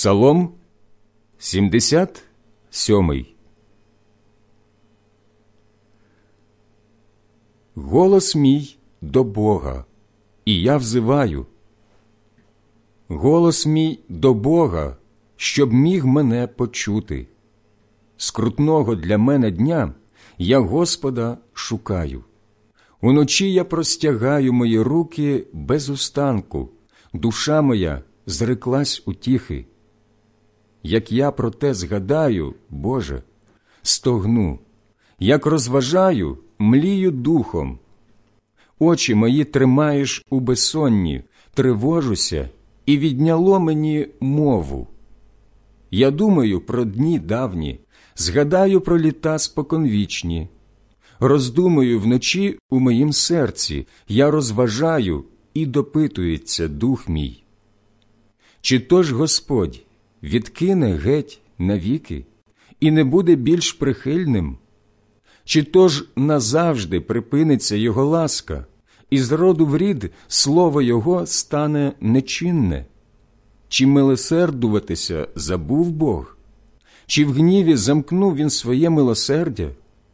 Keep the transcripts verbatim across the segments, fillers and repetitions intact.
Псалом сімдесят сьомий. Голос мій до Бога, і я взиваю. Голос мій до Бога, щоб міг мене почути. Скрутного для мене дня я Господа шукаю. Уночі я простягаю мої руки без устанку, душа моя зреклась утіхи. Як я про те згадаю, Боже, стогну, як розважаю, млію духом. Очі мої тримаєш у безсонні, тривожуся, і відняло мені мову. Я думаю про дні давні, згадаю про літа споконвічні. Роздумую вночі у моїм серці, я розважаю, і допитується дух мій. Чи то ж Господь відкине геть навіки і не буде більш прихильним? Чи то ж назавжди припиниться Його ласка, і з роду в рід слово Його стане нечинне? Чи милосердуватися забув Бог? Чи в гніві замкнув Він своє милосердя?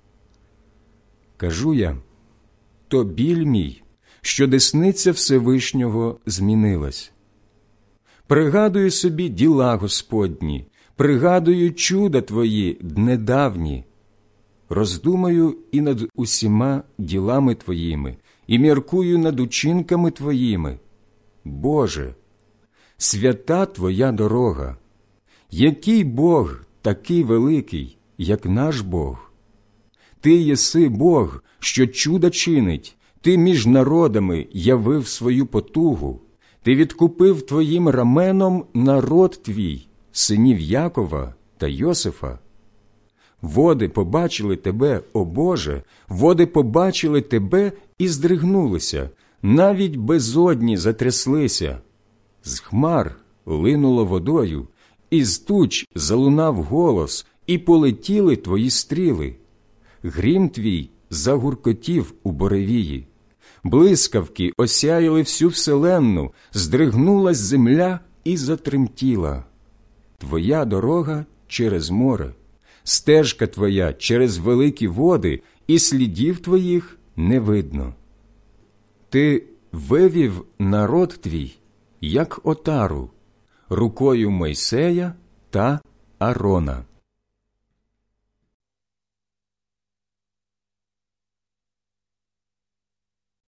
Кажу я, то біль мій, що десниця Всевишнього змінилась. Пригадую собі діла Господні, пригадую чуда Твої днедавні. Роздумаю і над усіма ділами Твоїми, і міркую над учинками Твоїми. Боже, свята Твоя дорога. Який Бог такий великий, як наш Бог? Ти єси Бог, що чуда чинить, Ти між народами явив свою потугу. Ти відкупив Твоїм раменом народ Твій, синів Якова та Йосифа. Води побачили Тебе, о Боже, води побачили Тебе і здригнулися, навіть безодні затряслися. З хмар линуло водою, із туч залунав голос, і полетіли Твої стріли. Грім Твій загуркотів у буревії. Блискавки осяяли всю вселенну, здригнулась земля і затремтіла. Твоя дорога через море, стежка Твоя через великі води, і слідів Твоїх не видно. Ти вивів народ Твій, як отару, рукою Мойсея та Арона.